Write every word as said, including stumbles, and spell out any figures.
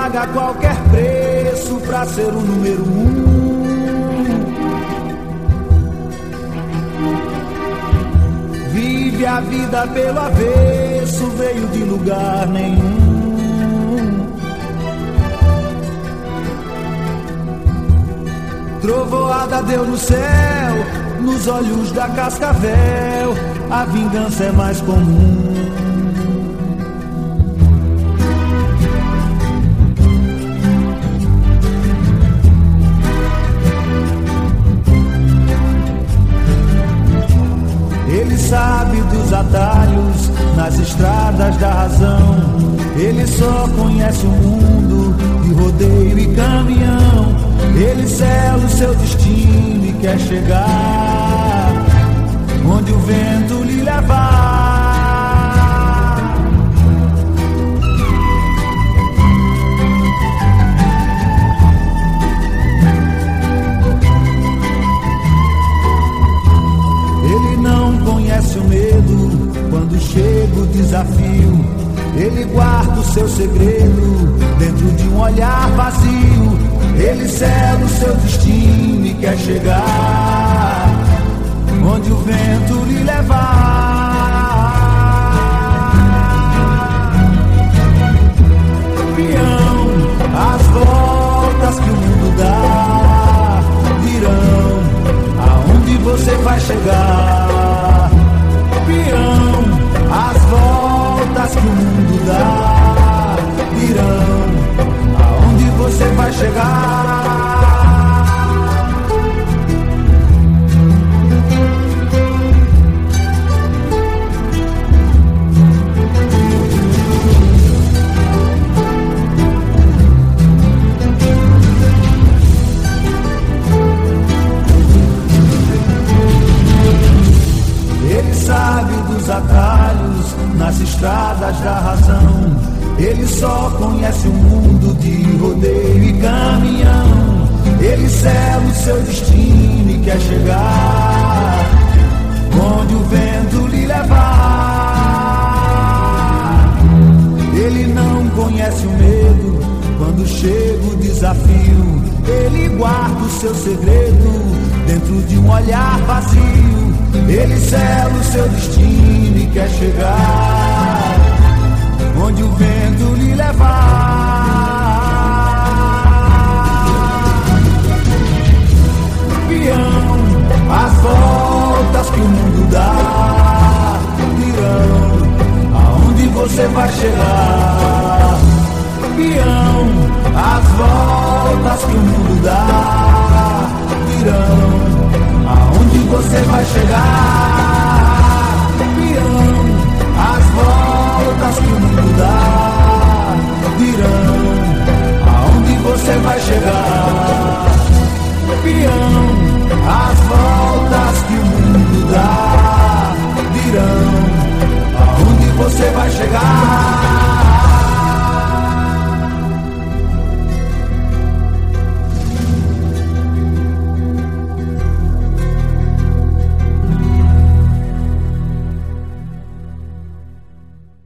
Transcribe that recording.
paga qualquer preço pra ser o número um. Vive a vida pelo avesso, veio de lugar nenhum. Trovoada deu no céu, nos olhos da cascavel, a vingança é mais comum. Ele sabe dos atalhos nas estradas da razão. Ele só conhece o mundo de rodeio e caminhão. Ele sela o seu destino e quer chegar onde o vento lhe levar. Ele não conhece o medo quando chega o desafio. Ele guarda o seu segredo dentro de um olhar vazio. Ele sela o seu destino e quer chegar onde o vento lhe levar. Peão, as voltas que o mundo dá dirão aonde você vai chegar. Peão, as voltas que o mundo dá dirão aonde você vai chegar. Ele sabe dos atalhos nas estradas da razão. Ele só conhece o mundo de rodeio e caminhão. Ele sela o seu destino e quer chegar onde o vento lhe levar. Ele não conhece o medo quando chega o desafio. Ele guarda o seu segredo dentro de um olhar vazio. Ele sela o seu destino e quer chegar onde o vento lhe levar. Peão, as voltas que o mundo dá dirão aonde você vai chegar.